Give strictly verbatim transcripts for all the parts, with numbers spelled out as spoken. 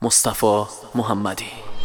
مصطفی محمدی.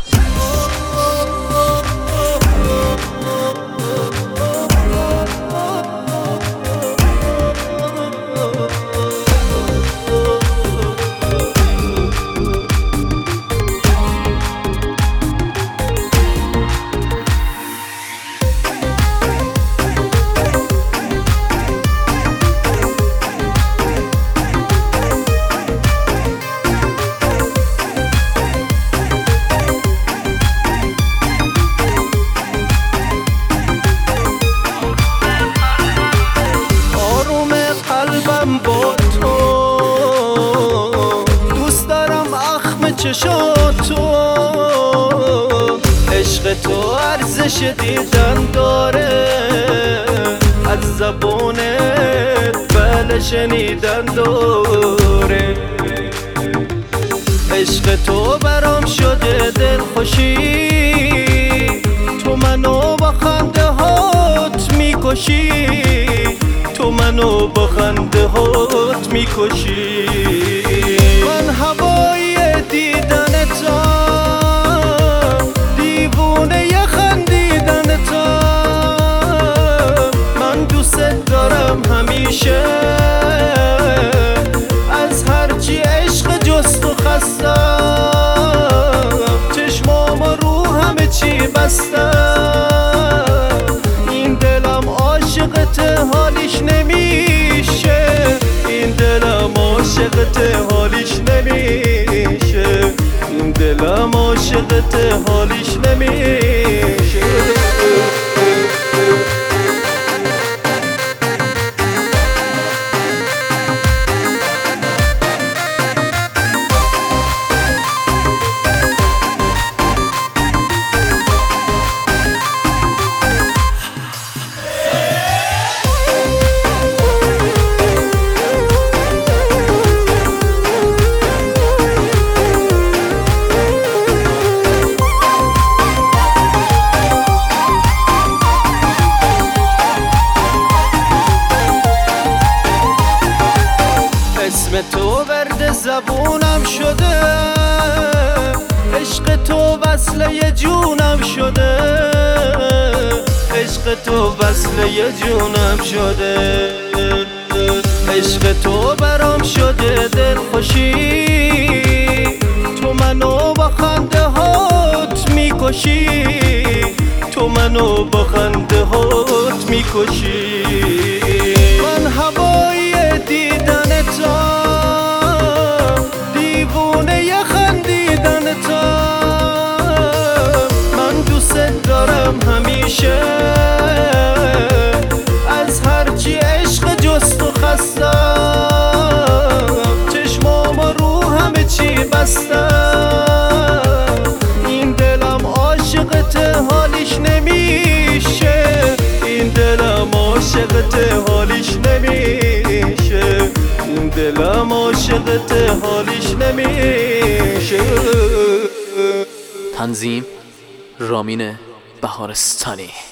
با تو دوست دارم اخم چشاتو، عشق تو ارزش دیدن داره، از زبونت بله شنیدن داره. عشق تو برام شده دل خوشی، تو منو با خنده هات میکشی، تو منو با خنده هات میکشی. من هوای دیدنتم، دیوونه ی خندیدنتم، من دوست دارم همیشه، از هرچی عشق جست و خستم، چشمام رو همه چی بستم، این دلم عاشقت حالیش نمیشه، این دلم عاشقت حالیش نمیشه، این دلم عاشقت حالیش نمیشه. اسم تو ورد زبونم شده، عشق تو وصله جونم شده، عشق تو وصله جونم شده. عشق تو برام شده دل خوشی، تو منو با خنده هات میکشی، تو منو با خنده هات میکشی. من هوای دیدنتم، دیوونه ی خندیدنتم، من دوست دارم همیشه، از هرچی عشق جست و خستم، چشمام رو همه چی بستم، این دلم عاشقت حالیش نمیشه، این دلم عاشقت حالیش نمیشه، این دلم عاشقت حالیش نمیشه. تنظیم رامین بهارستانی.